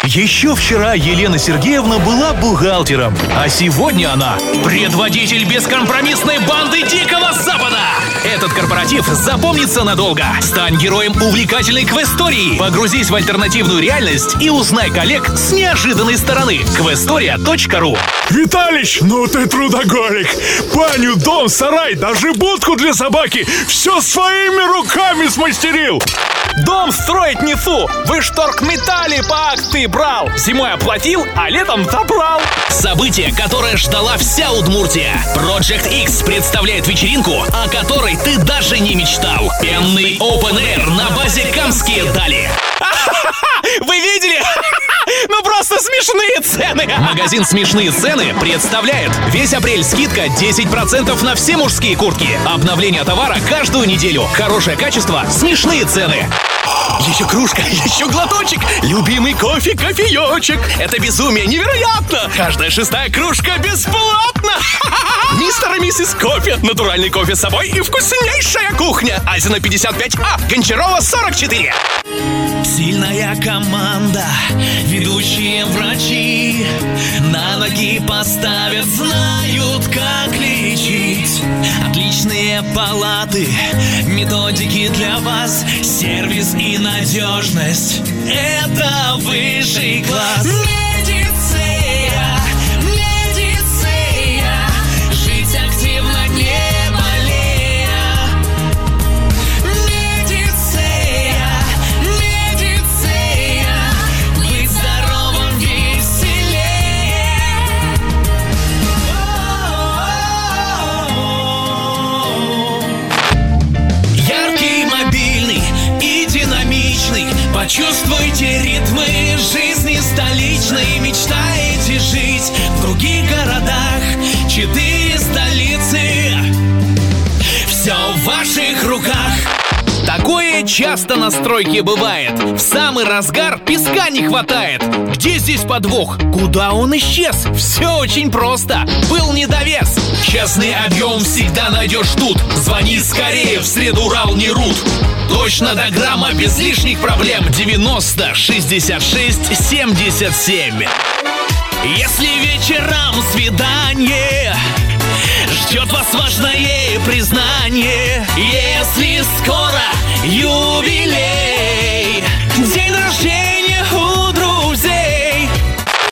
Еще вчера Елена Сергеевна была бухгалтером, а сегодня она предводитель бескомпромиссной банды Дикого Запада. Этот корпоратив запомнится надолго. Стань героем увлекательной квестории. Погрузись в альтернативную реальность и узнай коллег с неожиданной стороны. Questoria.ru. Виталич, ну ты трудоголик. Баню, дом, сарай, даже будку для собаки все своими руками смастерил. Дом строить не фу! Вы ж торгметалли по акции брал! Зимой оплатил, а летом забрал! Событие, которое ждала вся Удмуртия. Project X представляет вечеринку, о которой ты даже не мечтал. Пенный Open Air на базе Камские Дали. Вы видели? Ну просто смешные цены! Магазин «Смешные цены» представляет весь апрель скидка 10% на все мужские куртки. Обновление товара каждую неделю. Хорошее качество, смешные цены. Еще кружка, еще глоточек. Любимый кофе, кофеечек. Это безумие невероятно. Каждая 6-я кружка бесплатно. Мистер и миссис Кофе. Натуральный кофе с собой и вкуснейшая кухня. Азина 55А, Гончарова 44. Сильная команда, ведущие врачи на ноги поставят, знают, как лечить. Отличные палаты, методики для вас, сервис и надежность. Это высший класс. Медицина, жить активно, не болея. Медицина, быть здоровым веселее. Яркий, мобильный и динамичный. Почувствуйте ритмы жизни столичной. Мечтаете жить в других городах? 4 столицы. Все в ваших руках. Такое часто на стройке бывает. В самый разгар песка не хватает. Где здесь подвох? Куда он исчез? Все очень просто. Был недовес. Честный объем всегда найдешь тут. Звони скорее, в среду Урал-Нерут. Точно до грамма, без лишних проблем. 90 66 77. Если вечером свидание, ждет вас важное признание. Если скоро юбилей,